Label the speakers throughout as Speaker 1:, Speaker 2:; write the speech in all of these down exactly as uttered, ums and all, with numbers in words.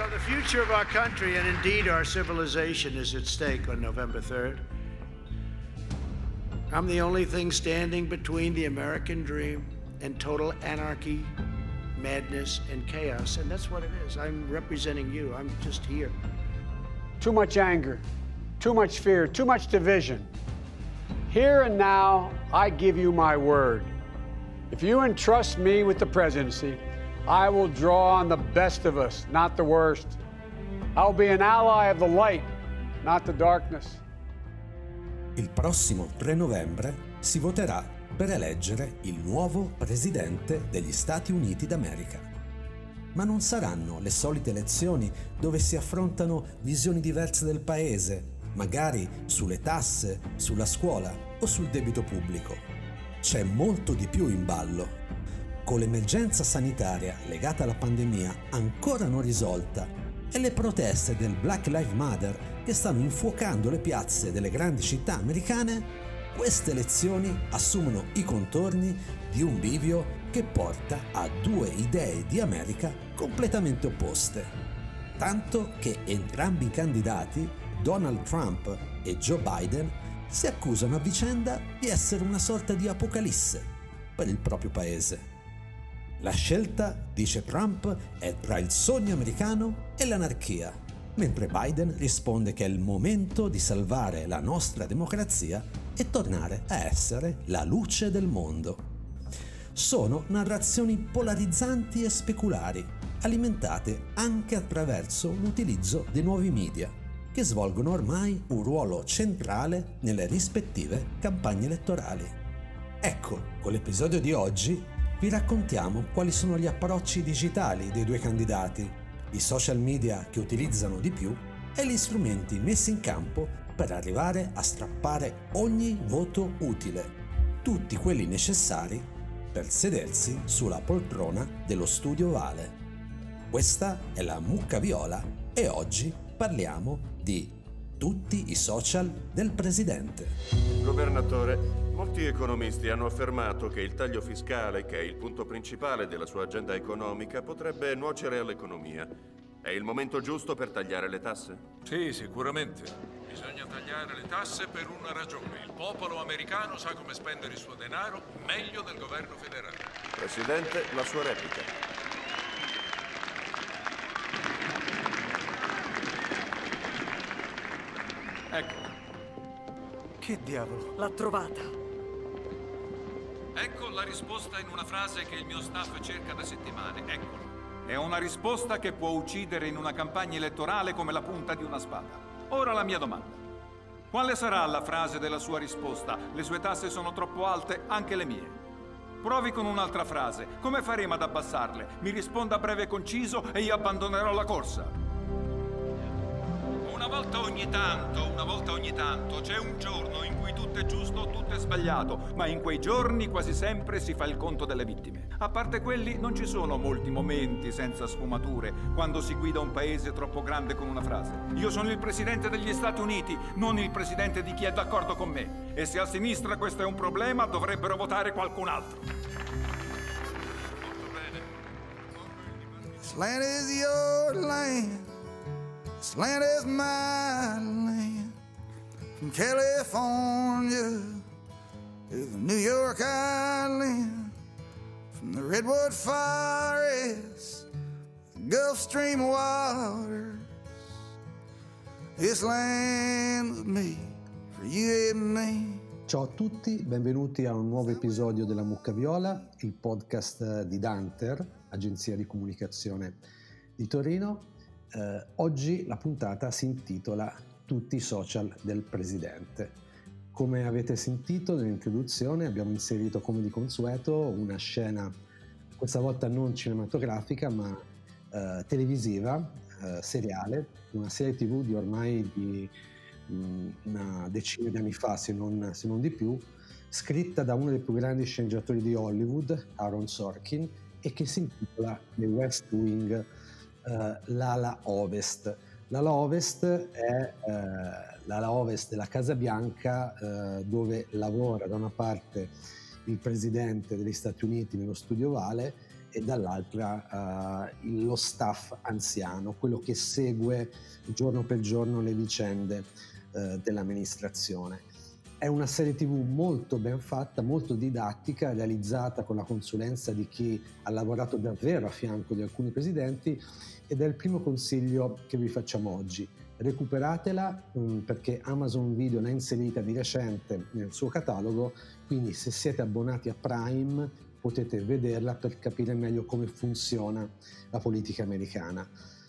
Speaker 1: So the future of our country and indeed our civilization is at stake on November third. I'm the only thing standing between the American dream and total anarchy, madness, and chaos, and that's what it is. I'm representing you. I'm just here.
Speaker 2: Too much anger, too much fear, too much division. Here and now, I give you my word. If you entrust me with the presidency, I will draw on the best of us, not the worst. I'll be an ally of the light, not the darkness.
Speaker 3: Il prossimo tre novembre si voterà per eleggere il nuovo presidente degli Stati Uniti d'America. Ma non saranno le solite elezioni dove si affrontano visioni diverse del paese, magari sulle tasse, sulla scuola o sul debito pubblico. C'è molto di più in ballo. Con l'emergenza sanitaria legata alla pandemia ancora non risolta e le proteste del Black Lives Matter che stanno infuocando le piazze delle grandi città americane, queste elezioni assumono i contorni di un bivio che porta a due idee di America completamente opposte. Tanto che entrambi i candidati, Donald Trump e Joe Biden, si accusano a vicenda di essere una sorta di apocalisse per il proprio paese. La scelta, dice Trump, è tra il sogno americano e l'anarchia, mentre Biden risponde che è il momento di salvare la nostra democrazia e tornare a essere la luce del mondo. Sono narrazioni polarizzanti e speculari, alimentate anche attraverso l'utilizzo dei nuovi media, che svolgono ormai un ruolo centrale nelle rispettive campagne elettorali. Ecco, con l'episodio di oggi vi raccontiamo quali sono gli approcci digitali dei due candidati, i social media che utilizzano di più e gli strumenti messi in campo per arrivare a strappare ogni voto utile, tutti quelli necessari per sedersi sulla poltrona dello Studio Ovale. Questa è la Mucca Viola e oggi parliamo di tutti i social del presidente.
Speaker 4: Governatore, molti economisti hanno affermato che il taglio fiscale, che è il punto principale della sua agenda economica, potrebbe nuocere all'economia. È il momento giusto per tagliare le tasse?
Speaker 5: Sì, sicuramente. Bisogna tagliare le tasse per una ragione. Il popolo americano sa come spendere il suo denaro meglio del governo federale.
Speaker 4: Presidente, la sua replica.
Speaker 5: Ecco.
Speaker 6: Che diavolo?
Speaker 7: L'ha trovata.
Speaker 5: Ecco la risposta in una frase che il mio staff cerca da settimane. Eccolo. È una risposta che può uccidere in una campagna elettorale come la punta di una spada. Ora la mia domanda. Quale sarà la frase della sua risposta? Le sue tasse sono troppo alte, anche le mie. Provi con un'altra frase. Come faremo ad abbassarle? Mi risponda breve e conciso e io abbandonerò la corsa. Una volta ogni tanto, una volta ogni tanto, c'è un giorno in cui tutto è giusto, tutto è sbagliato, ma in quei giorni quasi sempre si fa il conto delle vittime. A parte quelli, non ci sono molti momenti senza sfumature quando si guida un paese troppo grande con una frase. Io sono il presidente degli Stati Uniti, non il presidente di chi è d'accordo con me. E se a sinistra questo è un problema, dovrebbero votare qualcun altro. Molto bene.
Speaker 8: This land is your land. This land is my land, from California to the New York Island, from the Redwood Forest, the Gulf Stream waters. This land's made for you and me.
Speaker 9: Ciao a tutti, benvenuti a un nuovo episodio della Mucca Viola, il podcast di Danter, agenzia di comunicazione di Torino. Eh, oggi la puntata si intitola Tutti i social del presidente. Come avete sentito nell'introduzione abbiamo inserito come di consueto una scena, questa volta non cinematografica ma eh, televisiva, eh, seriale, una serie tv di ormai di mh, una decina di anni fa, se non, se non di più, scritta da uno dei più grandi sceneggiatori di Hollywood, Aaron Sorkin, e che si intitola The West Wing, Uh, l'ala ovest. L'ala ovest è uh, l'ala ovest della Casa Bianca, uh, dove lavora da una parte il presidente degli Stati Uniti nello Studio Ovale e dall'altra uh, lo staff anziano, quello che segue giorno per giorno le vicende uh, dell'amministrazione. È una serie tivù molto ben fatta, molto didattica, realizzata con la consulenza di chi ha lavorato davvero a fianco di alcuni presidenti, ed è il primo consiglio che vi facciamo oggi. Recuperatela mh, perché Amazon Video l'ha inserita di recente nel suo catalogo, quindi se siete abbonati a Prime potete vederla per capire meglio come funziona la politica americana.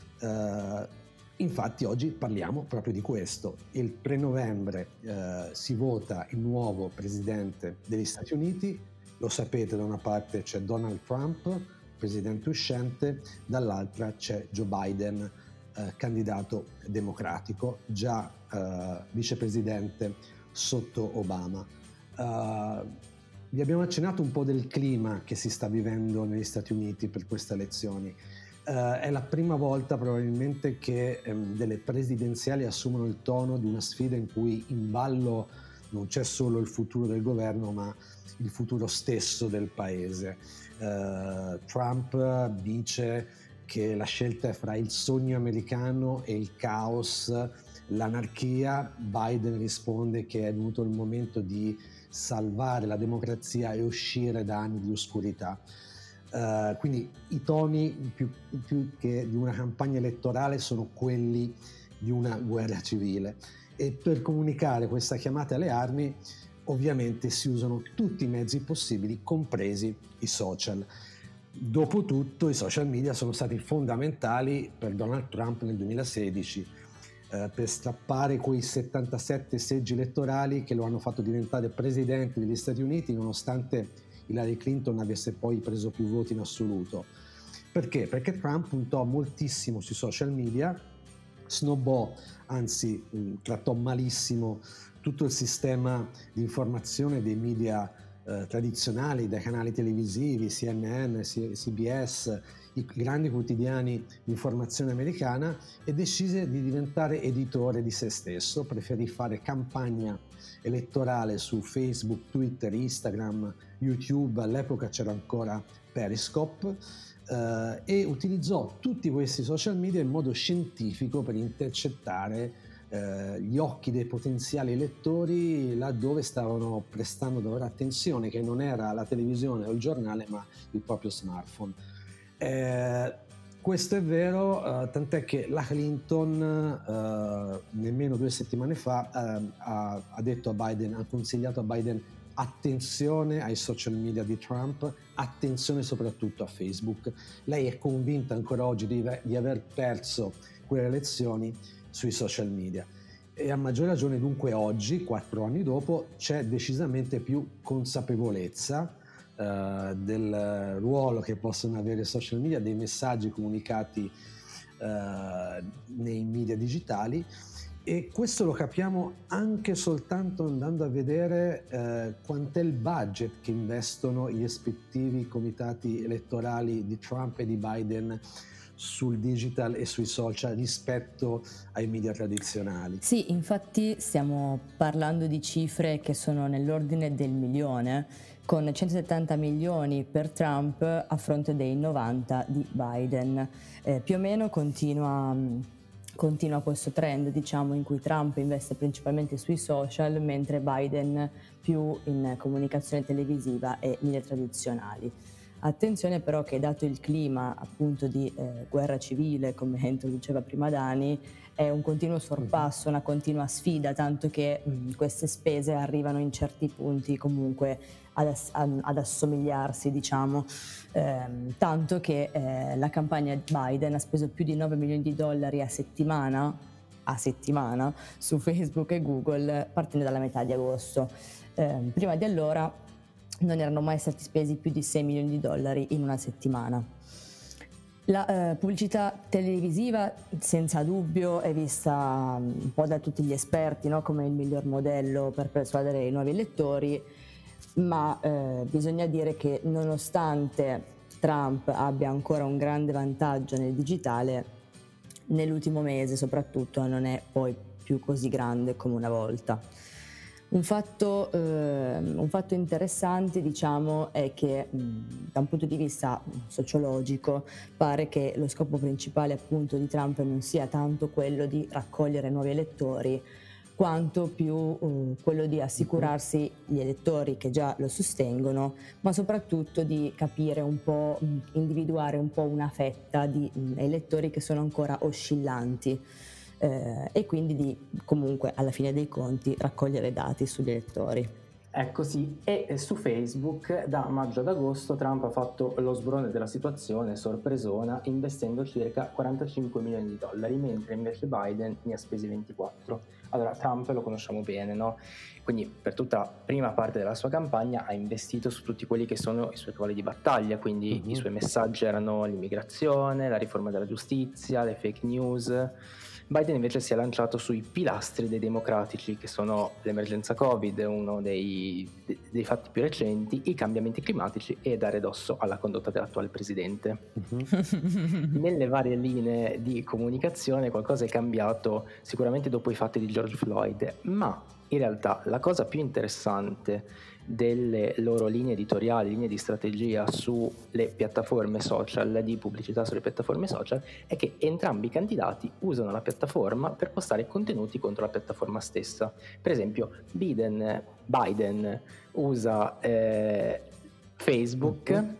Speaker 9: Uh, infatti oggi parliamo proprio di questo. Il tre novembre uh, si vota il nuovo presidente degli Stati Uniti. Lo sapete, da una parte c'è Donald Trump, presidente uscente, dall'altra c'è Joe Biden, eh, candidato democratico, già eh, vicepresidente sotto Obama. Uh, vi abbiamo accennato un po' del clima che si sta vivendo negli Stati Uniti per queste elezioni. Uh, è la prima volta probabilmente che um, delle presidenziali assumono il tono di una sfida in cui in ballo non c'è solo il futuro del governo, ma il futuro stesso del paese. Uh, Trump dice che la scelta è fra il sogno americano e il caos, l'anarchia. Biden risponde che è venuto il momento di salvare la democrazia e uscire da anni di oscurità. Uh, quindi i toni più, più che di una campagna elettorale sono quelli di una guerra civile, e per comunicare questa chiamata alle armi ovviamente si usano tutti i mezzi possibili, compresi i social. Dopotutto i social media sono stati fondamentali per Donald Trump nel duemilasedici, eh, per strappare quei settantasette seggi elettorali che lo hanno fatto diventare presidente degli Stati Uniti, nonostante Hillary Clinton avesse poi preso più voti in assoluto. Perché? Perché Trump puntò moltissimo sui social media, snobbò, anzi mh, trattò malissimo tutto il sistema di informazione dei media eh, tradizionali, dai canali televisivi, C N N, C B S, i grandi quotidiani di informazione americana, e decise di diventare editore di se stesso. Preferì fare campagna elettorale su Facebook, Twitter, Instagram, YouTube, all'epoca c'era ancora Periscope, eh, e utilizzò tutti questi social media in modo scientifico per intercettare eh, gli occhi dei potenziali elettori laddove stavano prestando davvero attenzione, che non era la televisione o il giornale, ma il proprio smartphone. Eh, questo è vero, eh, tant'è che la Clinton eh, nemmeno due settimane fa eh, ha, ha detto a Biden, ha consigliato a Biden: attenzione ai social media di Trump, attenzione soprattutto a Facebook. Lei è convinta ancora oggi di, di aver perso quelle elezioni sui social media, e a maggior ragione dunque oggi, quattro anni dopo, c'è decisamente più consapevolezza Uh, del ruolo che possono avere i social media, dei messaggi comunicati uh, nei media digitali, e questo lo capiamo anche soltanto andando a vedere uh, quant'è il budget che investono gli rispettivi comitati elettorali di Trump e di Biden sul digital e sui social rispetto ai media tradizionali.
Speaker 7: Sì, infatti stiamo parlando di cifre che sono nell'ordine del milione, con centosettanta milioni per Trump a fronte dei novanta di Biden. Eh, più o meno continua, continua questo trend, diciamo, in cui Trump investe principalmente sui social, mentre Biden più in comunicazione televisiva e media tradizionali. Attenzione però che, dato il clima appunto di eh, guerra civile, come introduceva prima Dani, è un continuo sorpasso, una continua sfida, tanto che mh, queste spese arrivano in certi punti comunque ad, ass- ad assomigliarsi, diciamo, ehm, tanto che eh, la campagna Biden ha speso più di nove milioni di dollari a settimana, a settimana su Facebook e Google, partendo dalla metà di agosto. Eh, prima di allora non erano mai stati spesi più di sei milioni di dollari in una settimana. La eh, pubblicità televisiva senza dubbio è vista un po' da tutti gli esperti, no? Come il miglior modello per persuadere i nuovi elettori, ma eh, bisogna dire che nonostante Trump abbia ancora un grande vantaggio nel digitale, nell'ultimo mese soprattutto non è poi più così grande come una volta. Un fatto, eh, un fatto interessante, diciamo, è che mh, da un punto di vista sociologico pare che lo scopo principale appunto di Trump non sia tanto quello di raccogliere nuovi elettori, quanto più uh, quello di assicurarsi gli elettori che già lo sostengono, ma soprattutto di capire un po', mh, individuare un po' una fetta di mh, elettori che sono ancora oscillanti. Eh, e quindi di comunque alla fine dei conti raccogliere dati sugli elettori.
Speaker 10: Ecco sì, e su Facebook da maggio ad agosto Trump ha fatto lo sborone della situazione, sorpresona, investendo circa quarantacinque milioni di dollari, mentre invece Biden ne ha spesi ventiquattro. Allora Trump lo conosciamo bene, no? Quindi per tutta la prima parte della sua campagna ha investito su tutti quelli che sono i suoi cavalli di battaglia, quindi mm-hmm. i suoi messaggi erano l'immigrazione, la riforma della giustizia, le fake news. Biden invece si è lanciato sui pilastri dei democratici, che sono l'emergenza Covid, uno dei, dei fatti più recenti, i cambiamenti climatici e dare addosso alla condotta dell'attuale presidente. Uh-huh. Nelle varie linee di comunicazione qualcosa è cambiato sicuramente dopo i fatti di George Floyd, ma in realtà la cosa più interessante delle loro linee editoriali, linee di strategia sulle piattaforme social, di pubblicità sulle piattaforme social, è che entrambi i candidati usano la piattaforma per postare contenuti contro la piattaforma stessa. Per esempio Biden, Biden usa eh, Facebook uh-huh.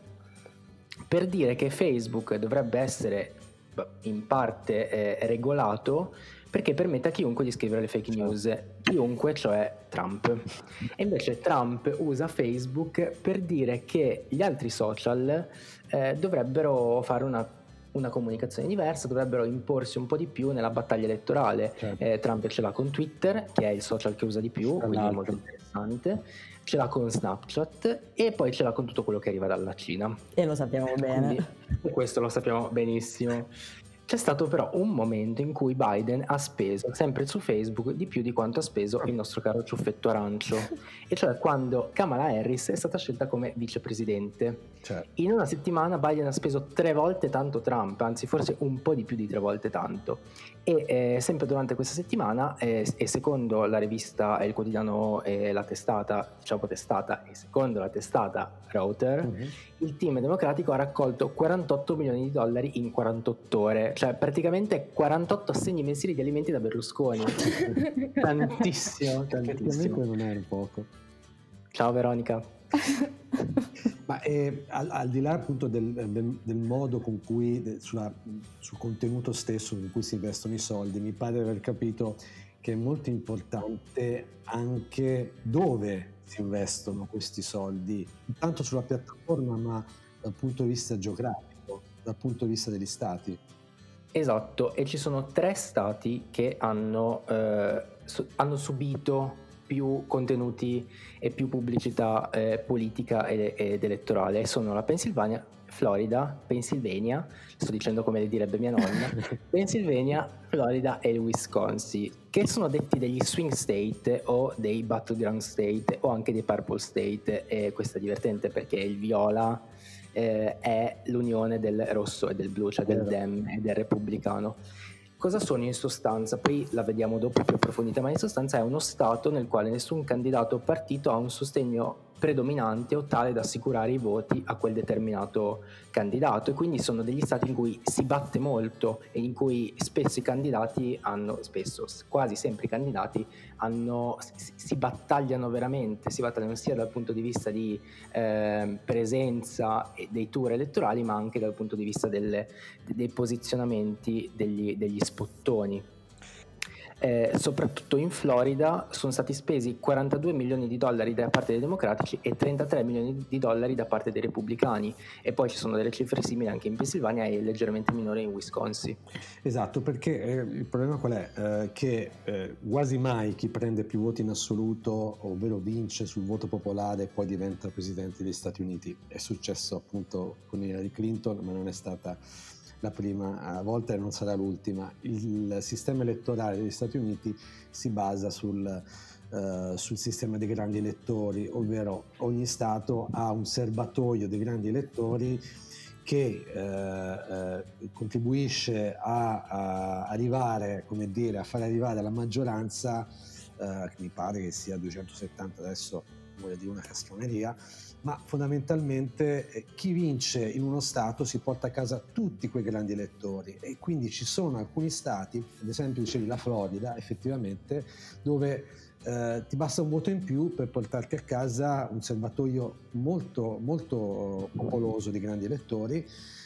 Speaker 10: per dire che Facebook dovrebbe essere in parte eh, regolato perché permette a chiunque di scrivere le fake news, chiunque, cioè Trump. E invece Trump usa Facebook per dire che gli altri social eh, dovrebbero fare una, una comunicazione diversa, dovrebbero imporsi un po' di più nella battaglia elettorale. Certo. Eh, Trump ce l'ha con Twitter, che è il social che usa di più, quindi è molto interessante. Ce l'ha con Snapchat e poi ce l'ha con tutto quello che arriva dalla Cina.
Speaker 7: E lo sappiamo bene.
Speaker 10: Quindi, questo lo sappiamo benissimo. C'è stato però un momento in cui Biden ha speso, sempre su Facebook, di più di quanto ha speso il nostro caro ciuffetto arancio, e cioè quando Kamala Harris è stata scelta come vicepresidente. Certo. In una settimana Biden ha speso tre volte tanto Trump, anzi forse un po' di più di tre volte tanto. E eh, sempre durante questa settimana, eh, e secondo la rivista, il quotidiano, eh, la testata, diciamo testata, e secondo la testata Reuters, mm-hmm. il team democratico ha raccolto quarantotto milioni di dollari in quarantotto ore, cioè praticamente quarantotto assegni mensili di alimenti da Berlusconi. tantissimo, tantissimo.
Speaker 9: Non è un poco.
Speaker 10: Ciao Veronica.
Speaker 9: Ma eh, al, al di là appunto del, del, del modo con cui de, sulla, sul contenuto stesso con cui si investono i soldi, mi pare di aver capito che è molto importante anche dove si investono questi soldi, non tanto sulla piattaforma ma dal punto di vista geografico, dal punto di vista degli stati.
Speaker 10: Esatto, e ci sono tre stati che hanno, eh, su, hanno subito più contenuti e più pubblicità eh, politica ed, ed elettorale. Sono la Pennsylvania, Florida, Pennsylvania, sto dicendo come le direbbe mia nonna, Pennsylvania, Florida e il Wisconsin, che sono detti degli swing state o dei battleground state o anche dei purple state, e questo è divertente perché il viola eh, è l'unione del rosso e del blu, cioè del Dem e del repubblicano. Cosa sono in sostanza? Poi la vediamo dopo più approfondita, ma in sostanza è uno stato nel quale nessun candidato o partito ha un sostegno predominante o tale da assicurare i voti a quel determinato candidato, e quindi sono degli stati in cui si batte molto e in cui spesso i candidati hanno, spesso, quasi sempre i candidati hanno, si, si battagliano veramente, si battagliano sia dal punto di vista di eh, presenza e dei tour elettorali, ma anche dal punto di vista delle, dei posizionamenti degli, degli spottoni. Eh, soprattutto in Florida sono stati spesi quarantadue milioni di dollari da parte dei democratici e trentatré milioni di dollari da parte dei repubblicani, e poi ci sono delle cifre simili anche in Pennsylvania e leggermente minori in Wisconsin.
Speaker 9: Esatto, perché eh, il problema qual è? Eh, che eh, quasi mai chi prende più voti in assoluto, ovvero vince sul voto popolare, poi diventa presidente degli Stati Uniti. È successo appunto con Hillary Clinton, ma non è stata la prima volta e non sarà l'ultima. Il sistema elettorale degli Stati Uniti si basa sul, uh, sul sistema dei grandi elettori, ovvero ogni Stato ha un serbatoio dei grandi elettori che uh, uh, contribuisce a, a arrivare, come dire, a far arrivare la maggioranza uh, eh, che mi pare che sia duecentosettanta, adesso voglio dire una castroneria, ma fondamentalmente eh, chi vince in uno stato si porta a casa tutti quei grandi elettori, e quindi ci sono alcuni stati, ad esempio dicevi la Florida, effettivamente, dove eh, ti basta un voto in più per portarti a casa un serbatoio molto molto popoloso di grandi elettori,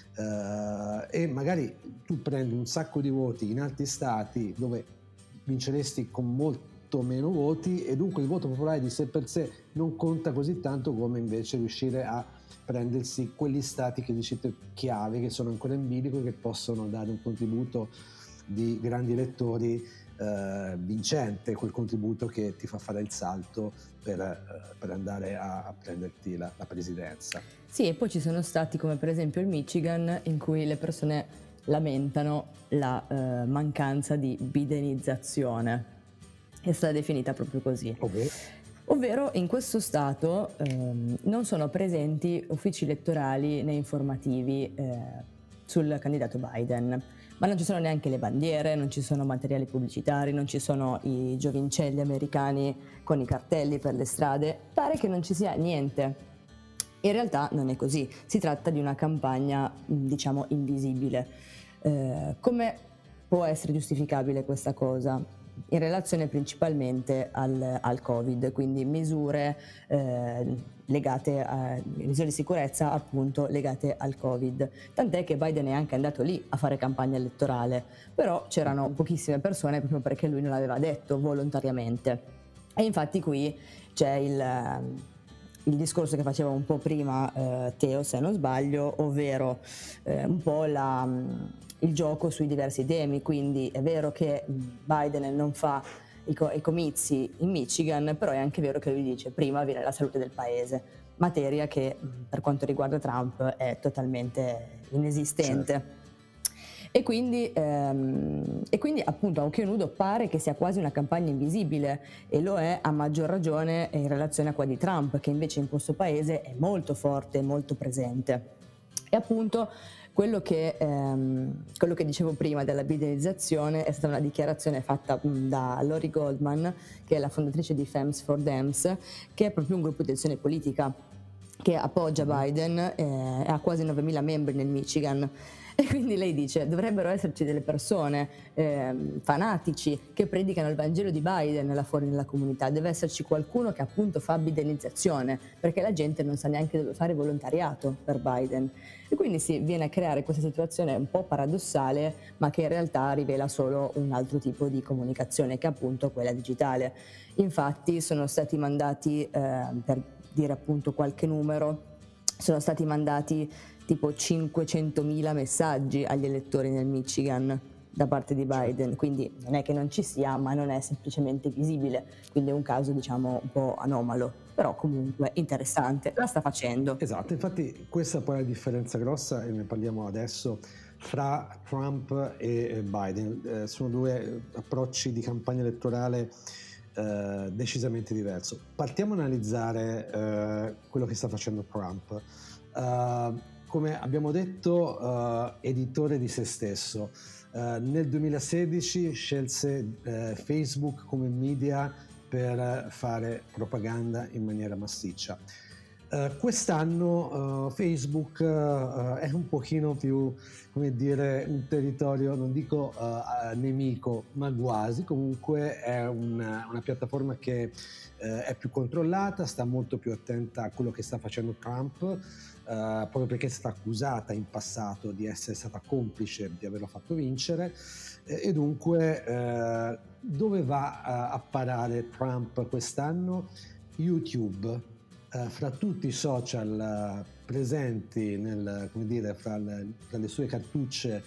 Speaker 9: eh, e magari tu prendi un sacco di voti in altri stati dove vinceresti con molto meno voti, e dunque il voto popolare di sé per sé non conta così tanto come invece riuscire a prendersi quegli stati che dicete chiave, che sono ancora in bilico e che possono dare un contributo di grandi elettori eh, vincente, quel contributo che ti fa fare il salto per, eh, per andare a, a prenderti la, la presidenza.
Speaker 7: Sì, e poi ci sono stati come per esempio il Michigan, in cui le persone lamentano la eh, mancanza di bidenizzazione. È stata definita proprio così.
Speaker 9: Okay.
Speaker 7: Ovvero in questo stato ehm, non sono presenti uffici elettorali né informativi eh, sul candidato Biden, ma non ci sono neanche le bandiere, non ci sono materiali pubblicitari, non ci sono i giovincelli americani con i cartelli per le strade, pare che non ci sia niente. In realtà non è così, si tratta di una campagna, diciamo, invisibile. Eh, come può essere giustificabile questa cosa? In relazione principalmente al, al Covid, quindi misure eh, legate a misure di sicurezza appunto legate al Covid. Tant'è che Biden è anche andato lì a fare campagna elettorale, però c'erano pochissime persone proprio perché lui non l'aveva detto volontariamente. E infatti qui c'è il, il discorso che faceva un po' prima eh, Teo, se non sbaglio, ovvero eh, un po' la... il gioco sui diversi temi. Quindi è vero che Biden non fa i, co- i comizi in Michigan, però è anche vero che lui dice prima viene la salute del paese, materia che per quanto riguarda Trump è totalmente inesistente. Certo. E quindi, ehm, e quindi appunto a occhio nudo pare che sia quasi una campagna invisibile, e lo è a maggior ragione in relazione a quella di Trump, che invece in questo paese è molto forte, molto presente. E appunto Quello che, ehm, quello che dicevo prima della bidenizzazione è stata una dichiarazione fatta mh, da Lori Goldman, che è la fondatrice di Femmes for Dems, che è proprio un gruppo di azione politica che appoggia Biden eh, e ha quasi novemila membri nel Michigan. E quindi lei dice dovrebbero esserci delle persone, eh, fanatici, che predicano il Vangelo di Biden là fuori nella comunità, deve esserci qualcuno che appunto fa bidenizzazione, perché la gente non sa neanche dove fare volontariato per Biden. E quindi si viene a creare questa situazione un po' paradossale, ma che in realtà rivela solo un altro tipo di comunicazione, che è appunto quella digitale. Infatti sono stati mandati, eh, per dire appunto qualche numero, sono stati mandati tipo cinquecentomila messaggi agli elettori nel Michigan da parte di Biden, quindi non è che non ci sia, ma non è semplicemente visibile, quindi è un caso diciamo un po' anomalo, però comunque interessante, la sta facendo.
Speaker 9: Esatto, infatti questa poi è la differenza grossa, e ne parliamo adesso, fra Trump e Biden. Eh, sono due approcci di campagna elettorale eh, decisamente diversi. Partiamo a analizzare eh, quello che sta facendo Trump. Uh, come abbiamo detto, uh, editore di se stesso. Uh, nel duemilasedici scelse uh, Facebook come media per fare propaganda in maniera massiccia. Uh, quest'anno uh, Facebook uh, è un pochino più, come dire, un territorio, non dico uh, nemico, ma quasi. Comunque è una, una piattaforma che uh, è più controllata, sta molto più attenta a quello che sta facendo Trump, Uh, proprio perché è stata accusata in passato di essere stata complice di averlo fatto vincere, e, e dunque uh, dove va uh, a parare Trump quest'anno? YouTube. Uh, fra tutti i social uh, presenti nel, come dire, fra le, fra le sue cartucce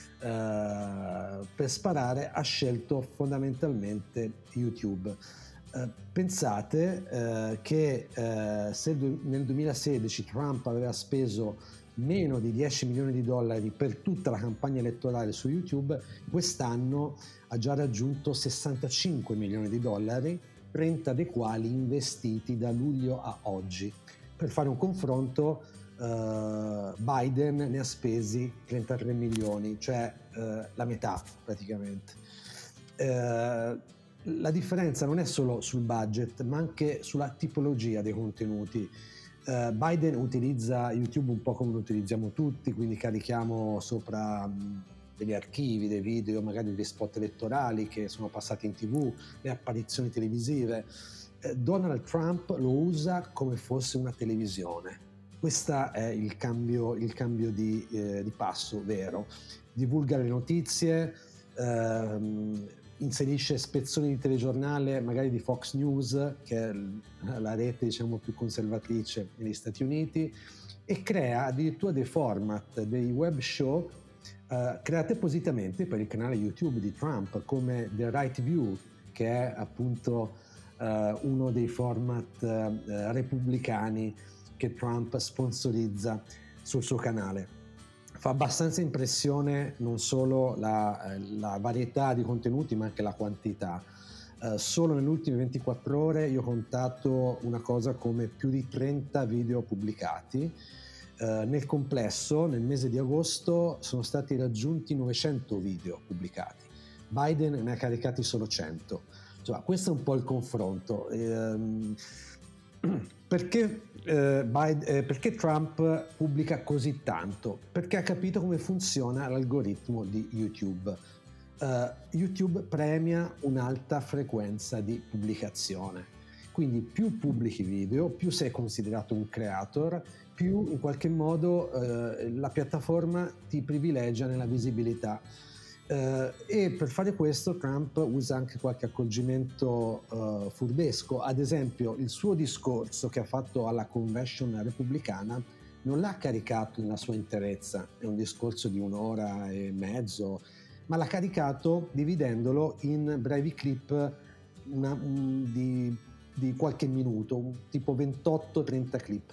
Speaker 9: uh, per sparare, ha scelto fondamentalmente YouTube. Uh, pensate uh, che uh, se du- nel duemilasedici Trump aveva speso meno di dieci milioni di dollari per tutta la campagna elettorale su YouTube, quest'anno ha già raggiunto sessantacinque milioni di dollari, trenta dei quali investiti da luglio a oggi. Per fare un confronto, uh, Biden ne ha spesi trentatré milioni, cioè uh, la metà praticamente. Uh, la differenza non è solo sul budget, ma anche sulla tipologia dei contenuti. Uh, Biden utilizza YouTube un po' come lo utilizziamo tutti, quindi carichiamo sopra mh, degli archivi, dei video, magari degli spot elettorali che sono passati in TV, le apparizioni televisive. Uh, Donald Trump lo usa come fosse una televisione. Questo è il cambio, il cambio di, eh, di passo vero. Divulga le notizie, ehm, inserisce spezzoni di telegiornale, magari di Fox News, che è la rete, diciamo, più conservatrice negli Stati Uniti, e crea addirittura dei format, dei web show eh, creati appositamente per il canale YouTube di Trump, come The Right View, che è appunto eh, uno dei format eh, repubblicani che Trump sponsorizza sul suo canale. Fa abbastanza impressione non solo la, la varietà di contenuti, ma anche la quantità. Uh, solo nelle ultime ventiquattro ore io ho contato una cosa come più di trenta video pubblicati. Uh, nel complesso, nel mese di agosto, sono stati raggiunti novecento video pubblicati. Biden ne ha caricati solo cento. Cioè, questo è un po' il confronto. Ehm, Perché, eh, Biden, eh, perché Trump pubblica così tanto? Perché ha capito come funziona l'algoritmo di YouTube. Uh, YouTube premia un'alta frequenza di pubblicazione, quindi più pubblichi video, più sei considerato un creator, più in qualche modo uh, la piattaforma ti privilegia nella visibilità. Uh, e per fare questo Trump usa anche qualche accorgimento uh, furbesco. Ad esempio, il suo discorso che ha fatto alla convention repubblicana non l'ha caricato nella sua interezza, è un discorso di un'ora e mezzo, ma l'ha caricato dividendolo in brevi clip una, un, di, di qualche minuto, tipo ventotto trenta clip.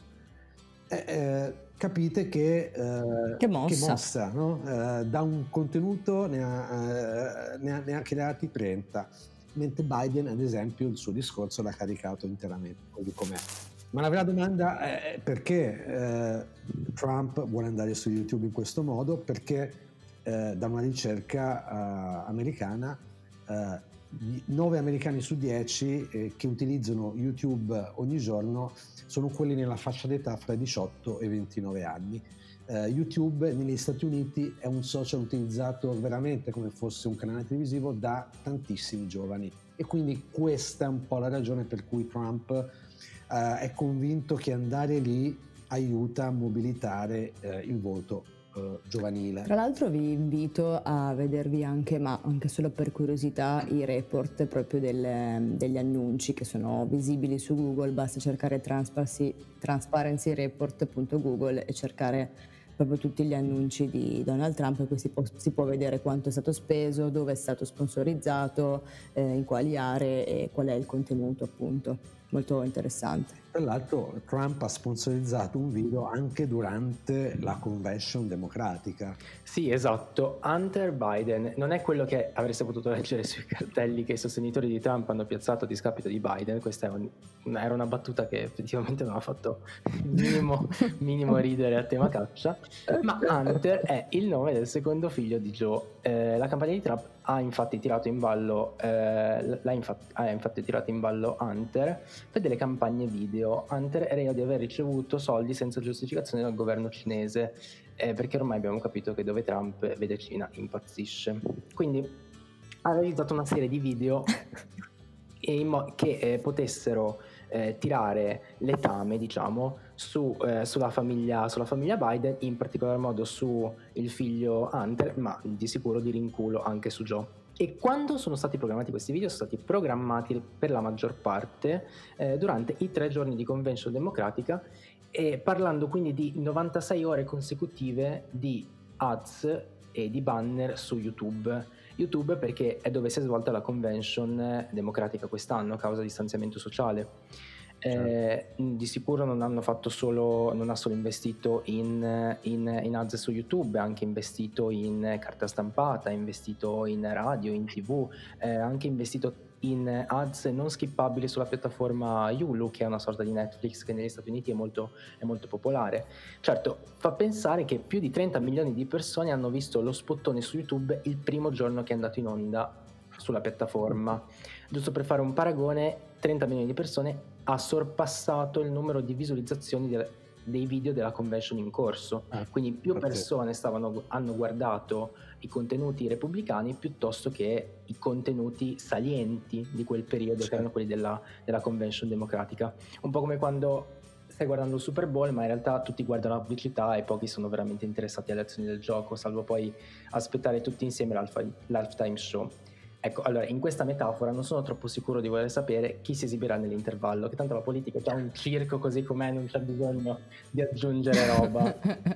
Speaker 9: Eh, eh, capite che, eh,
Speaker 7: che mossa,
Speaker 9: che mossa no? eh, da un contenuto ne ha, eh, ne, ha, ne ha creati trenta, mentre Biden, ad esempio, il suo discorso l'ha caricato interamente così com'è. Ma la vera domanda è perché eh, Trump vuole andare su YouTube in questo modo? Perché eh, da una ricerca eh, americana eh, nove americani su dieci eh, che utilizzano YouTube ogni giorno sono quelli nella fascia d'età fra i diciotto e i ventinove anni. Uh, YouTube negli Stati Uniti è un social utilizzato veramente come fosse un canale televisivo da tantissimi giovani, e quindi questa è un po' la ragione per cui Trump uh, è convinto che andare lì aiuta a mobilitare uh, il voto uh, giovanile.
Speaker 7: Tra l'altro vi invito a vedervi anche, ma anche solo per curiosità, i report proprio delle, degli annunci che sono visibili su Google. Basta cercare transparency, transparency report punto google e cercare proprio tutti gli annunci di Donald Trump, e poi si può, si può vedere quanto è stato speso, dove è stato sponsorizzato, eh, in quali aree e qual è il contenuto, appunto. Molto interessante.
Speaker 9: Tra l'altro Trump ha sponsorizzato un video anche durante la convention democratica.
Speaker 10: Sì, esatto. Hunter Biden non è quello che avreste potuto leggere sui cartelli che i sostenitori di Trump hanno piazzato a discapito di Biden. Questa è un, era una battuta che effettivamente non ha fatto minimo, minimo ridere a tema caccia. Ma Hunter è il nome del secondo figlio di Joe. Eh, la campagna di Trump ha infatti tirato in ballo eh, l'ha infatti, ha infatti tirato in ballo Hunter per delle campagne video. Hunter è reo di aver ricevuto soldi senza giustificazione dal governo cinese, eh, perché ormai abbiamo capito che dove Trump vede Cina impazzisce. Quindi ha realizzato una serie di video in mo- che eh, potessero eh, tirare letame, diciamo, su, eh, sulla, famiglia, sulla famiglia Biden, in particolar modo su il figlio Hunter, ma di sicuro di rinculo anche su Joe. E quando sono stati programmati questi video? Sono stati programmati per la maggior parte eh, durante i tre giorni di convention democratica, e parlando quindi di novantasei ore consecutive di ads e di banner su YouTube. YouTube perché è dove si è svolta la convention democratica quest'anno a causa di distanziamento sociale. Eh, di sicuro non hanno fatto solo non ha solo investito in, in, in ads su YouTube, ha anche investito in carta stampata, ha investito in radio, in tv, eh, ha anche investito in ads non skippabili sulla piattaforma Hulu, che è una sorta di Netflix che negli Stati Uniti è molto, è molto popolare. Certo, fa pensare che più di trenta milioni di persone hanno visto lo spottone su YouTube il primo giorno che è andato in onda sulla piattaforma. Giusto per fare un paragone, trenta milioni di persone ha sorpassato il numero di visualizzazioni de- dei video della convention in corso,
Speaker 9: Ah,
Speaker 10: quindi più
Speaker 9: perfetto.
Speaker 10: persone stavano, hanno guardato i contenuti repubblicani piuttosto che i contenuti salienti di quel periodo,
Speaker 9: Certo.
Speaker 10: che erano quelli della, della convention democratica. Un po' come quando stai guardando il Super Bowl, ma in realtà tutti guardano la pubblicità e pochi sono veramente interessati alle azioni del gioco, salvo poi aspettare tutti insieme l'half- l'halftime show. Ecco, allora, in questa metafora non sono troppo sicuro di voler sapere chi si esibirà nell'intervallo, che tanto la politica è già un circo così com'è, non c'è bisogno di aggiungere roba.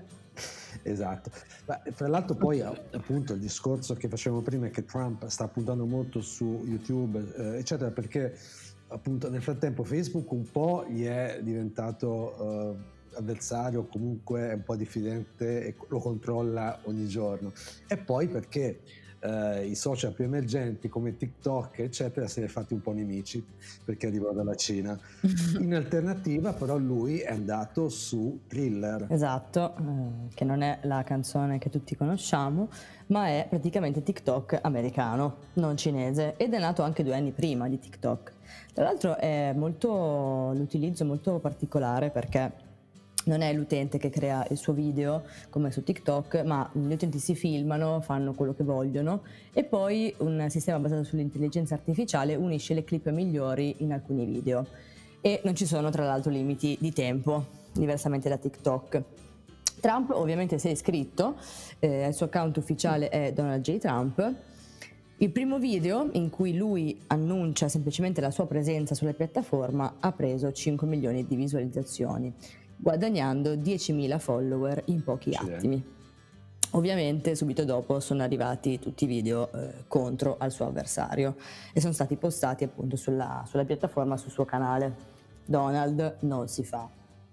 Speaker 9: Esatto. Ma, fra l'altro poi appunto il discorso che facevamo prima è che Trump sta puntando molto su YouTube, eh, eccetera, perché appunto nel frattempo Facebook un po' gli è diventato eh, avversario, comunque è un po' diffidente e lo controlla ogni giorno. E poi perché eh, i social più emergenti come TikTok eccetera se li è fatti un po' nemici perché arrivano dalla Cina. In alternativa però lui è andato su Thriller.
Speaker 7: Esatto, eh, che non è la canzone che tutti conosciamo, ma è praticamente TikTok americano, non cinese, ed è nato anche due anni prima di TikTok. Tra l'altro è molto, l'utilizzo è molto particolare perché non è l'utente che crea il suo video come su TikTok, ma gli utenti si filmano, fanno quello che vogliono e poi un sistema basato sull'intelligenza artificiale unisce le clip migliori in alcuni video. E non ci sono tra l'altro limiti di tempo, diversamente da TikTok. Trump ovviamente si è iscritto, eh, il suo account ufficiale è Donald J. Trump. Il primo video in cui lui annuncia semplicemente la sua presenza sulla piattaforma ha preso cinque milioni di visualizzazioni, guadagnando diecimila follower in pochi
Speaker 9: Accidenti.
Speaker 7: attimi. Ovviamente subito dopo sono arrivati tutti i video eh, contro al suo avversario e sono stati postati appunto sulla, sulla piattaforma, sul suo canale. Donald non si fa.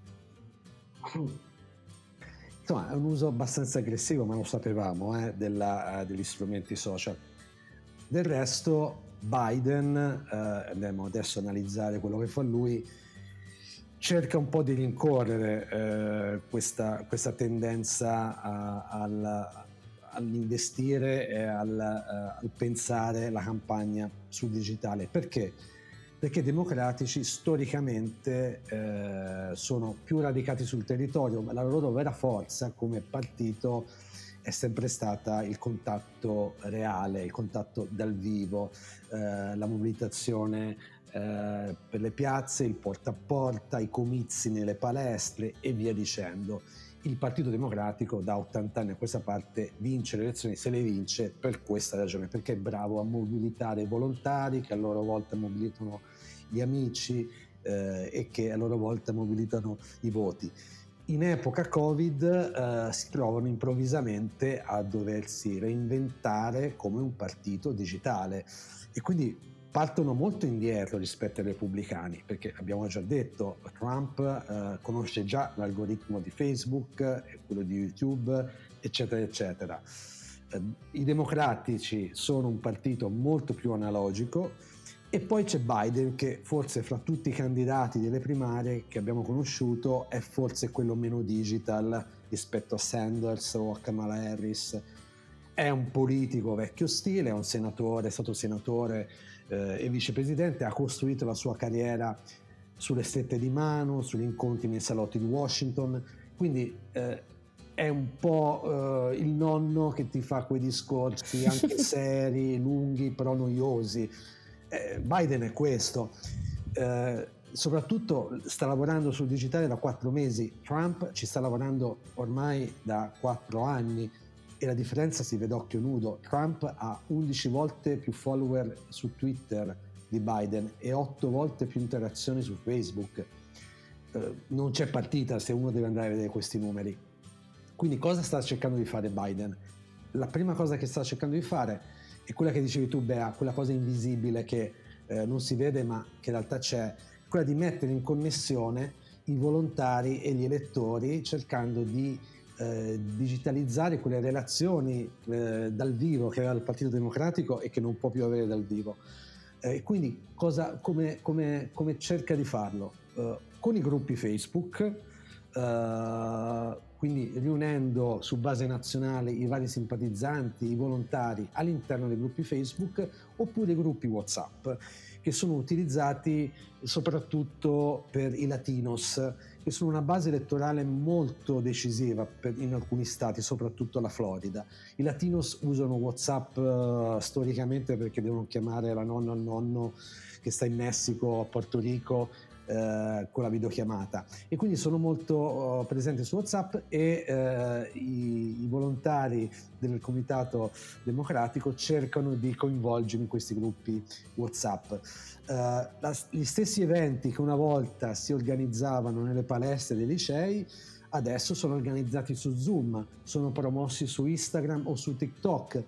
Speaker 9: Insomma è un uso abbastanza aggressivo, ma lo sapevamo, eh, della, degli strumenti social. Del resto Biden, eh, andiamo adesso a analizzare quello che fa lui, cerca un po' di rincorrere eh, questa, questa tendenza a, al, all'investire e al, uh, al pensare la campagna sul digitale. Perché? Perché i democratici storicamente eh, sono più radicati sul territorio, ma la loro vera forza come partito è sempre stata il contatto reale, il contatto dal vivo, eh, la mobilitazione eh, per le piazze, il porta a porta, i comizi nelle palestre e via dicendo. Il Partito Democratico da ottanta anni a questa parte vince le elezioni, se le vince per questa ragione, perché è bravo a mobilitare i volontari che a loro volta mobilitano gli amici eh, e che a loro volta mobilitano i voti. In epoca Covid eh, si trovano improvvisamente a doversi reinventare come un partito digitale e quindi partono molto indietro rispetto ai repubblicani, perché abbiamo già detto Trump eh, conosce già l'algoritmo di Facebook e quello di YouTube, eccetera eccetera. Eh, I democratici sono un partito molto più analogico e poi c'è Biden che forse fra tutti i candidati delle primarie che abbiamo conosciuto è forse quello meno digital rispetto a Sanders o a Kamala Harris. È un politico vecchio stile, è un senatore, è stato senatore eh, e vicepresidente, ha costruito la sua carriera sulle strette di mano, sugli incontri nei salotti di Washington, quindi eh, è un po' eh, il nonno che ti fa quei discorsi anche seri, lunghi, però noiosi. Eh, Biden è questo, eh, soprattutto sta lavorando sul digitale da quattro mesi, Trump ci sta lavorando ormai da quattro anni e la differenza si vede a occhio nudo. Trump ha undici volte più follower su Twitter di Biden e otto volte più interazioni su Facebook. Eh, non c'è partita se uno deve andare a vedere questi numeri. Quindi cosa sta cercando di fare Biden? La prima cosa che sta cercando di fare è quella che dicevi tu, Bea, quella cosa invisibile che eh, non si vede ma che in realtà c'è, quella di mettere in connessione i volontari e gli elettori cercando di eh, digitalizzare quelle relazioni eh, dal vivo che aveva il Partito Democratico e che non può più avere dal vivo. E eh, quindi cosa, come, come, come cerca di farlo? Uh, con i gruppi Facebook, uh, quindi riunendo su base nazionale i vari simpatizzanti, i volontari all'interno dei gruppi Facebook oppure i gruppi WhatsApp, che sono utilizzati soprattutto per i latinos, che sono una base elettorale molto decisiva per, in alcuni stati, soprattutto la Florida. I latinos usano WhatsApp uh, storicamente perché devono chiamare la nonna o il nonno che sta in Messico, a Porto Rico, uh, con la videochiamata, e quindi sono molto uh, presenti su WhatsApp, e uh, i, i volontari del Comitato Democratico cercano di coinvolgerli in questi gruppi WhatsApp. Uh, la, gli stessi eventi che una volta si organizzavano nelle palestre dei licei adesso sono organizzati su Zoom, sono promossi su Instagram o su TikTok.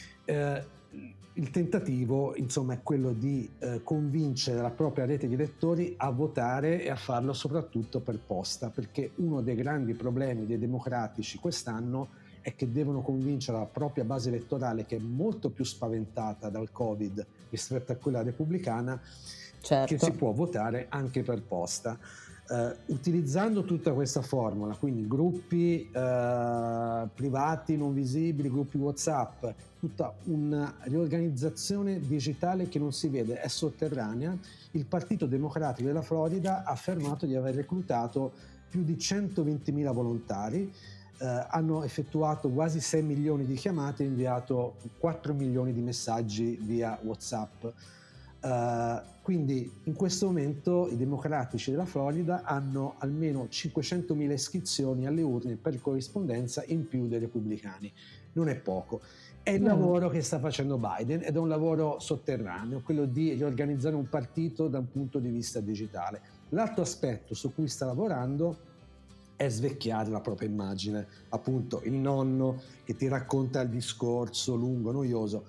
Speaker 9: Uh, il tentativo, insomma, è quello di uh, convincere la propria rete di elettori a votare, e a farlo soprattutto per posta, perché uno dei grandi problemi dei democratici quest'anno è che devono convincere la propria base elettorale, che è molto più spaventata dal Covid rispetto a quella repubblicana,
Speaker 7: certo,
Speaker 9: che si può votare anche per posta. Uh, utilizzando tutta questa formula, quindi gruppi uh, privati non visibili, gruppi WhatsApp, tutta una riorganizzazione digitale che non si vede, è sotterranea, il Partito Democratico della Florida ha affermato di aver reclutato più di centoventimila volontari. Uh, hanno effettuato quasi sei milioni di chiamate e inviato quattro milioni di messaggi via WhatsApp. Uh, quindi in questo momento i democratici della Florida hanno almeno cinquecentomila iscrizioni alle urne per corrispondenza in più dei repubblicani. Non è poco. È il
Speaker 7: no.
Speaker 9: lavoro che sta facendo Biden, ed è un lavoro sotterraneo, quello di riorganizzare un partito da un punto di vista digitale. L'altro aspetto su cui sta lavorando è svecchiare la propria immagine, appunto il nonno che ti racconta il discorso lungo, noioso.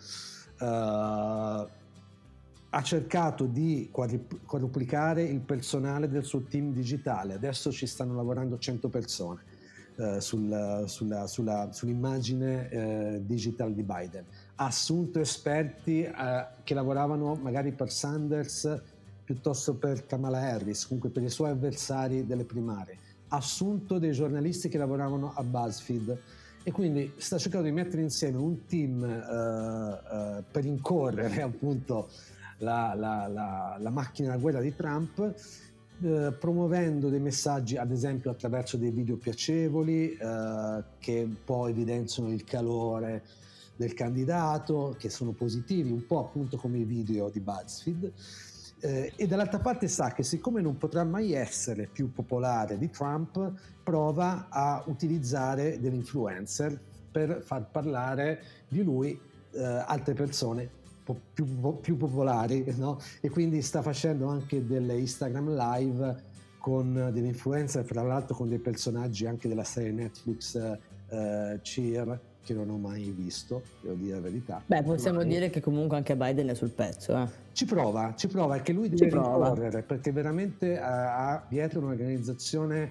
Speaker 9: Uh, ha cercato di quadruplicare il personale del suo team digitale, adesso ci stanno lavorando cento persone uh, sul, sulla, sulla, sull'immagine uh, digital di Biden. Ha assunto esperti uh, che lavoravano magari per Sanders piuttosto per Kamala Harris, comunque per i suoi avversari delle primarie. Ha assunto dei giornalisti che lavoravano a BuzzFeed, e quindi sta cercando di mettere insieme un team uh, uh, per incorrere appunto la, la, la, la macchina da guerra di Trump, uh, promuovendo dei messaggi, ad esempio attraverso dei video piacevoli uh, che un po' evidenziano il calore del candidato, che sono positivi, un po' appunto come i video di BuzzFeed. Eh, e dall'altra parte sa che, siccome non potrà mai essere più popolare di Trump, prova a utilizzare degli influencer per far parlare di lui eh, altre persone po- più, po- più popolari, no? E quindi sta facendo anche delle Instagram live con degli influencer, fra l'altro con dei personaggi anche della serie Netflix eh, Cheer, che non ho mai visto, devo dire la verità.
Speaker 7: Beh, possiamo
Speaker 9: mai.
Speaker 7: dire che comunque anche Biden è sul pezzo. Eh.
Speaker 9: Ci prova, ci prova, è che lui deve ricorrere, perché veramente ha, ha dietro un'organizzazione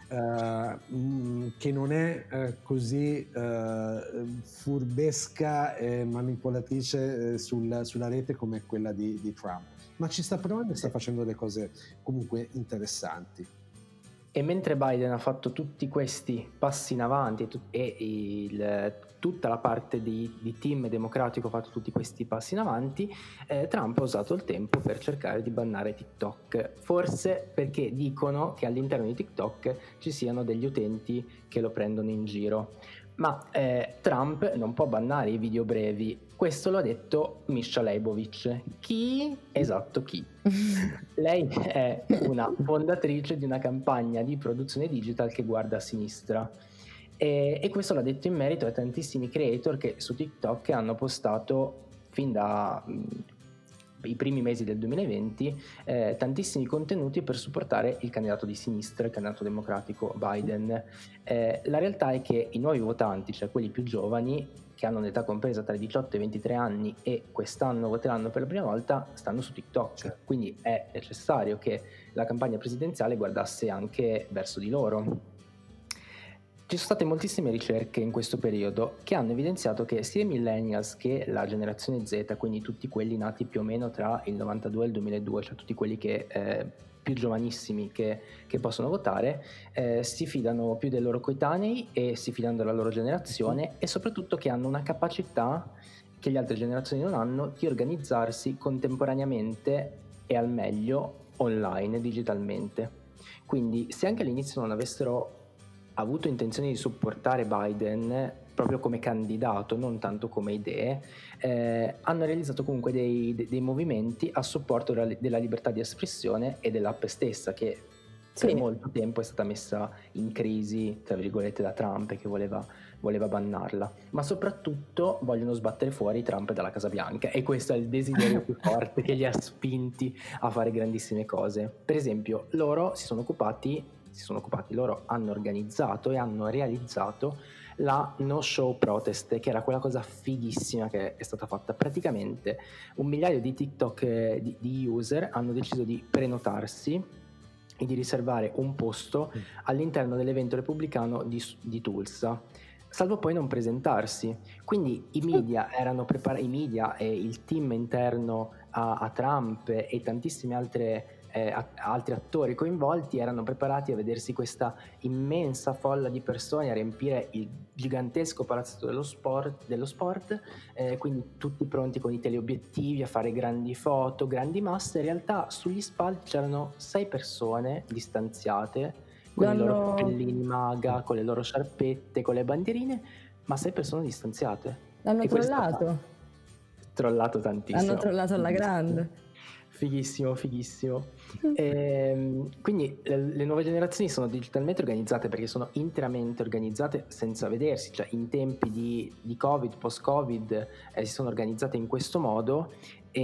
Speaker 9: uh, mh, che non è uh, così uh, furbesca e manipolatrice uh, sul, sulla rete come quella di, di Trump. Ma ci sta provando e sta facendo delle cose comunque interessanti.
Speaker 10: E mentre Biden ha fatto tutti questi passi in avanti e il, tutta la parte di, di team democratico ha fatto tutti questi passi in avanti, eh, Trump ha usato il tempo per cercare di bannare TikTok, forse perché dicono che all'interno di TikTok ci siano degli utenti che lo prendono in giro. Ma eh, Trump non può bannare i video brevi. Questo lo ha detto Misha Leibovich. Chi? Esatto, chi? Lei è una fondatrice di una campagna di produzione digital che guarda a sinistra. E, e questo l'ha detto in merito a tantissimi creator che su TikTok hanno postato fin da mh, i primi mesi del duemilaventi eh, tantissimi contenuti per supportare il candidato di sinistra, il candidato democratico Biden. Eh, la realtà è che i nuovi votanti, cioè quelli più giovani, che hanno un'età compresa tra i diciotto e i ventitré anni e quest'anno voteranno per la prima volta, stanno su TikTok. Quindi è necessario che la campagna presidenziale guardasse anche verso di loro. Ci sono state moltissime ricerche in questo periodo che hanno evidenziato che sia i millennials che la generazione Z, quindi tutti quelli nati più o meno tra il novantadue e il duemiladue, cioè tutti quelli che eh, più giovanissimi che, che possono votare, eh, si fidano più dei loro coetanei e si fidano della loro generazione, e soprattutto che hanno una capacità che le altre generazioni non hanno di organizzarsi contemporaneamente e al meglio online, digitalmente. Quindi se anche all'inizio non avessero avuto intenzione di supportare Biden proprio come candidato, non tanto come idee, eh, hanno realizzato comunque dei, dei, dei movimenti a supporto della, della libertà di espressione e dell'app stessa, che sì. per molto tempo è stata messa in crisi, tra virgolette, da Trump, che voleva, voleva bannarla. Ma soprattutto vogliono sbattere fuori Trump dalla Casa Bianca, e questo è il desiderio più forte che li ha spinti a fare grandissime cose. Per esempio, loro si sono occupati, si sono occupati, loro hanno organizzato e hanno realizzato la no show protest, che era quella cosa fighissima che è stata fatta. Praticamente un migliaio di TikTok eh, di, di user hanno deciso di prenotarsi e di riservare un posto all'interno dell'evento repubblicano di, di Tulsa, salvo poi non presentarsi. Quindi i media erano preparati, i media e il team interno a, a Trump e tantissime altre Eh, a, altri attori coinvolti erano preparati a vedersi questa immensa folla di persone, a riempire il gigantesco palazzetto dello sport, dello sport eh, quindi tutti pronti con i teleobiettivi a fare grandi foto, grandi masse. In realtà sugli spalti c'erano sei persone distanziate con L'hanno... i loro cappellini maga, con le loro sciarpette, con le bandierine, ma sei persone distanziate.
Speaker 7: L'hanno
Speaker 10: e
Speaker 7: trollato
Speaker 10: trollato tantissimo,
Speaker 7: l'hanno trollato alla grande.
Speaker 10: Fighissimo, fighissimo. E, quindi le, le nuove generazioni sono digitalmente organizzate perché sono interamente organizzate senza vedersi, cioè in tempi di, di Covid, post-Covid eh, si sono organizzate in questo modo,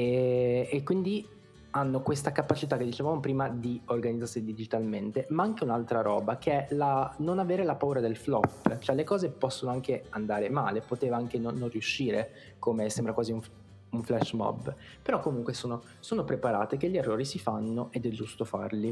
Speaker 10: e, e quindi hanno questa capacità che dicevamo prima di organizzarsi digitalmente, ma anche un'altra roba, che è la non avere la paura del flop. Cioè le cose possono anche andare male, poteva anche non, non riuscire, come sembra quasi un un flash mob, però comunque sono, sono preparate che gli errori si fanno ed è giusto farli.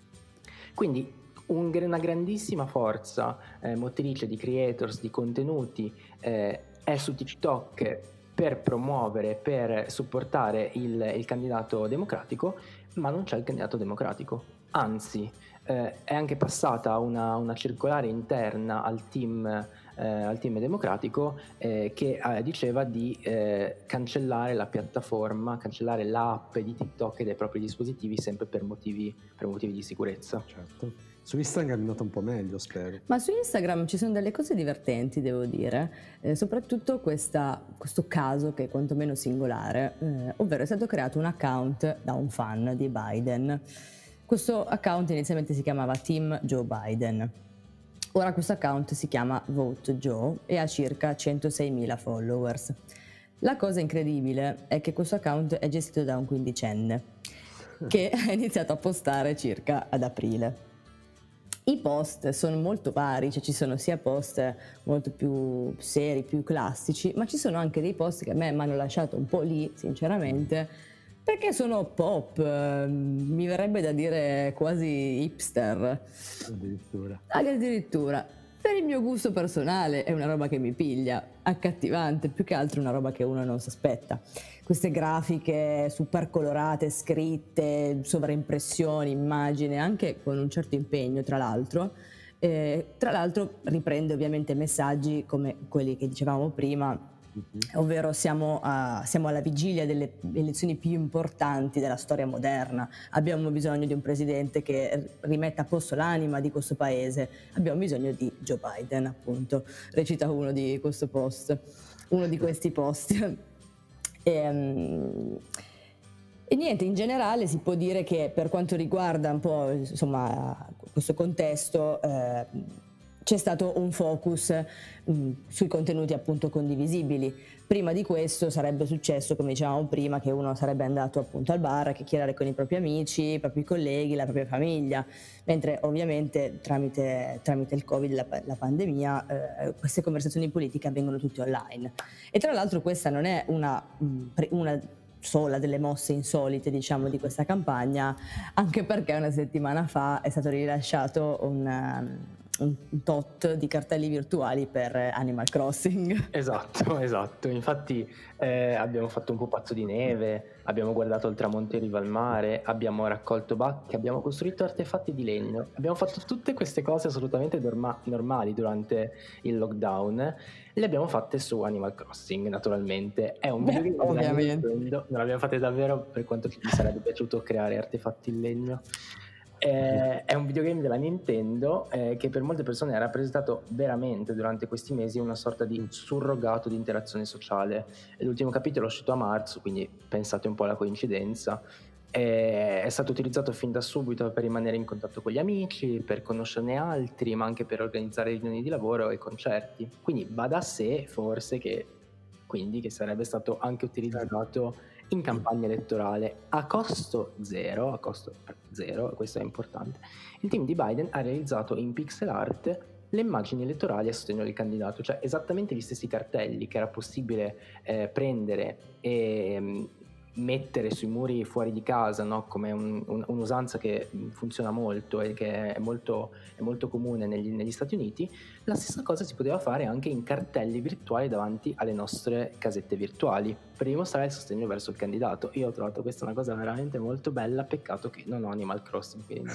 Speaker 10: Quindi un, una grandissima forza eh, motrice di creators, di contenuti eh, è su TikTok per promuovere, per supportare il, il candidato democratico, ma non c'è il candidato democratico. Anzi, eh, è anche passata una, una circolare interna al team Eh, al team democratico eh, che eh, diceva di eh, cancellare la piattaforma, cancellare l'app di TikTok dai propri dispositivi, sempre per motivi, per motivi di sicurezza.
Speaker 9: Certo. Su Instagram è andato un po' meglio, spero.
Speaker 7: Ma su Instagram ci sono delle cose divertenti, devo dire, eh, soprattutto questa, questo caso che è quantomeno singolare, eh, ovvero è stato creato un account da un fan di Biden. Questo account inizialmente si chiamava Team Joe Biden. Ora questo account si chiama Vote Joe e ha circa centoseimila followers. La cosa incredibile è che questo account è gestito da un quindicenne che ha iniziato a postare circa ad aprile. I post sono molto vari, cioè ci sono sia post molto più seri, più classici, ma ci sono anche dei post che a me mi hanno lasciato un po' lì, sinceramente, perché sono pop, mi verrebbe da dire quasi hipster.
Speaker 9: Addirittura.
Speaker 7: Addirittura. Per il mio gusto personale è una roba che mi piglia, accattivante, più che altro una roba che uno non si aspetta. Queste grafiche super colorate, scritte, sovraimpressioni, immagini, anche con un certo impegno, tra l'altro. Eh, tra l'altro riprende ovviamente messaggi come quelli che dicevamo prima, ovvero siamo, a, siamo alla vigilia delle elezioni più importanti della storia moderna, abbiamo bisogno di un presidente che rimetta a posto l'anima di questo paese, abbiamo bisogno di Joe Biden, appunto, recita uno di questo post, uno di questi post. e, um, e niente, in generale si può dire che per quanto riguarda un po', insomma, questo contesto, eh, c'è stato un focus mh, sui contenuti appunto condivisibili. Prima di questo sarebbe successo, come dicevamo prima, che uno sarebbe andato appunto al bar a chiacchierare con i propri amici, i propri colleghi, la propria famiglia, mentre ovviamente tramite, tramite il Covid, la, la pandemia, eh, queste conversazioni politiche avvengono tutte online. E tra l'altro questa non è una, mh, una sola delle mosse insolite, diciamo, di questa campagna, anche perché una settimana fa è stato rilasciato un un tot di cartelli virtuali per Animal Crossing.
Speaker 10: Esatto, esatto. Infatti eh, abbiamo fatto un pupazzo di neve, abbiamo guardato il tramonto in riva al mare, abbiamo raccolto bacche, abbiamo costruito artefatti di legno, abbiamo fatto tutte queste cose assolutamente norma- normali durante il lockdown. Le abbiamo fatte su Animal Crossing, naturalmente. È un
Speaker 7: Beh,
Speaker 10: videogame
Speaker 7: ovviamente.
Speaker 10: non l'abbiamo fatte davvero, per quanto mi sarebbe piaciuto creare artefatti in legno. Eh, è un videogame della Nintendo eh, che per molte persone ha rappresentato veramente durante questi mesi una sorta di surrogato di interazione sociale. L'ultimo capitolo è uscito a marzo, quindi pensate un po' alla coincidenza. Eh, è stato utilizzato fin da subito per rimanere in contatto con gli amici, per conoscerne altri, ma anche per organizzare riunioni di lavoro e concerti. Quindi va da sé forse che, quindi, che sarebbe stato anche utilizzato in campagna elettorale a costo zero, a costo zero, questo è importante. Il team di Biden ha realizzato in pixel art le immagini elettorali a sostegno del candidato, cioè esattamente gli stessi cartelli che era possibile eh, prendere e mh, mettere sui muri fuori di casa, no? Come un, un, un'usanza che funziona molto e che è molto, è molto comune negli, negli Stati Uniti. La stessa cosa si poteva fare anche in cartelli virtuali davanti alle nostre casette virtuali per dimostrare il sostegno verso il candidato. Io ho trovato questa una cosa veramente molto bella, peccato che non ho Animal Crossing, quindi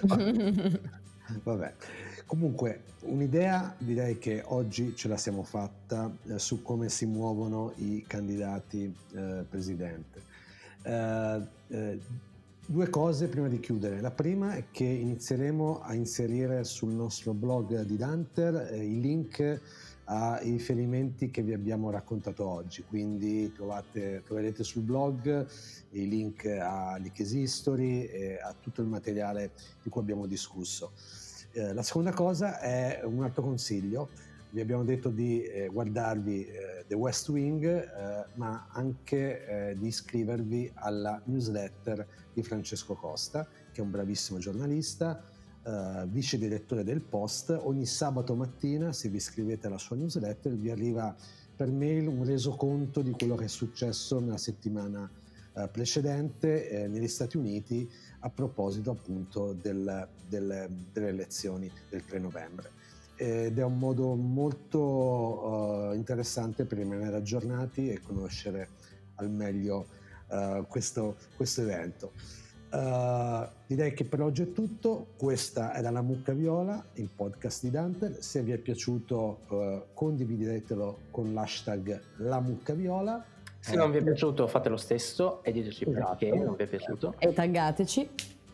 Speaker 9: vabbè. Comunque un'idea direi che oggi ce la siamo fatta eh, su come si muovono i candidati eh, presidente. Eh, eh, due cose prima di chiudere. La prima è che inizieremo a inserire sul nostro blog di Danter eh, i link ai riferimenti che vi abbiamo raccontato oggi, quindi trovate, troverete sul blog i link a Leaks History e a tutto il materiale di cui abbiamo discusso. Eh, la seconda cosa è un altro consiglio. Vi abbiamo detto di eh, guardarvi eh, The West Wing, eh, ma anche eh, di iscrivervi alla newsletter di Francesco Costa, che è un bravissimo giornalista, eh, vice direttore del Post. Ogni sabato mattina, se vi iscrivete alla sua newsletter, vi arriva per mail un resoconto di quello che è successo nella settimana eh, precedente eh, negli Stati Uniti, a proposito appunto del, del, delle elezioni del tre novembre. Ed è un modo molto uh, interessante per rimanere aggiornati e conoscere al meglio uh, questo, questo evento. Uh, direi che per oggi è tutto. Questa era La Mucca Viola, il podcast di Danter. Se vi è piaciuto uh, condividetelo con l'hashtag La Mucca Viola.
Speaker 10: Se non vi è piaciuto fate lo stesso e diteci perché non vi è piaciuto.
Speaker 7: E taggateci.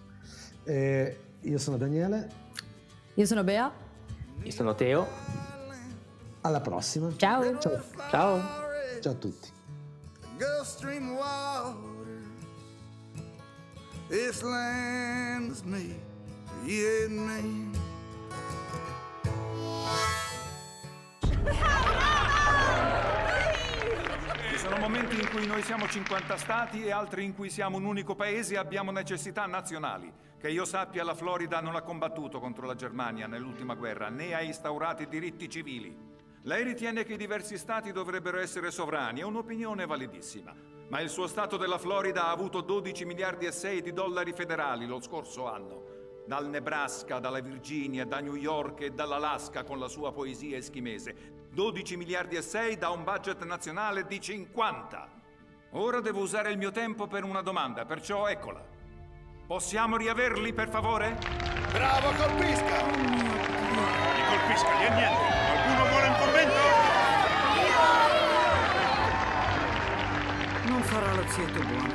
Speaker 9: Eh, io sono Daniele.
Speaker 7: Io sono Bea.
Speaker 10: Io sono Teo.
Speaker 9: Alla prossima.
Speaker 7: Ciao.
Speaker 9: Ciao.
Speaker 10: Ciao.
Speaker 9: Ciao a tutti.
Speaker 8: Gulf Stream water, this land is made for you and me.
Speaker 5: Ci sono momenti in cui noi siamo cinquanta stati e altri in cui siamo un unico paese e abbiamo necessità nazionali. Che io sappia, la Florida non ha combattuto contro la Germania nell'ultima guerra, né ha instaurato i diritti civili. Lei ritiene che i diversi stati dovrebbero essere sovrani, è un'opinione validissima. Ma il suo stato della Florida ha avuto dodici miliardi e sei di dollari federali lo scorso anno. Dal Nebraska, dalla Virginia, da New York e dall'Alaska con la sua poesia eschimese. dodici miliardi e sei da un budget nazionale di cinquanta. Ora devo usare il mio tempo per una domanda, perciò eccola. Possiamo riaverli, per favore?
Speaker 8: Bravo, colpisca!
Speaker 5: Mi colpisca, gli è niente. Qualcuno vuole un commento?
Speaker 11: Non farà l'azietto buono.